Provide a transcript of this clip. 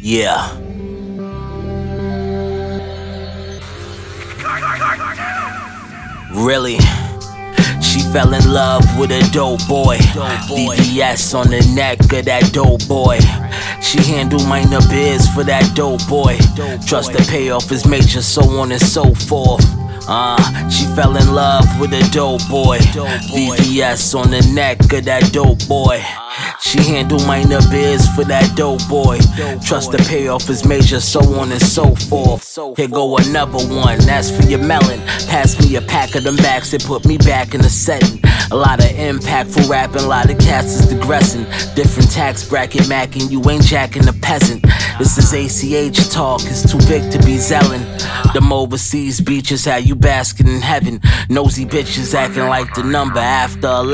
Yeah. Really? She fell in love with a dope boy. VVS on the neck of that dope boy. She handle minor biz for that dope boy. Trust the payoff is major, so on and so forth. She fell in love with a dope boy. VVS on the neck of that dope boy. She handle minor biz for that dope boy. Trust the payoff is major, so on and so forth. Here go another one, that's for your melon. Pass me a pack of them backs that put me back in the setting. A lot of impactful rapping, a lot of cats is digressing. Different tax bracket macking, you ain't jacking the peasant. This is ACH talk, it's too big to be Zellin'. Them overseas beaches, how you basking in heaven. Nosy bitches acting like the number after 11.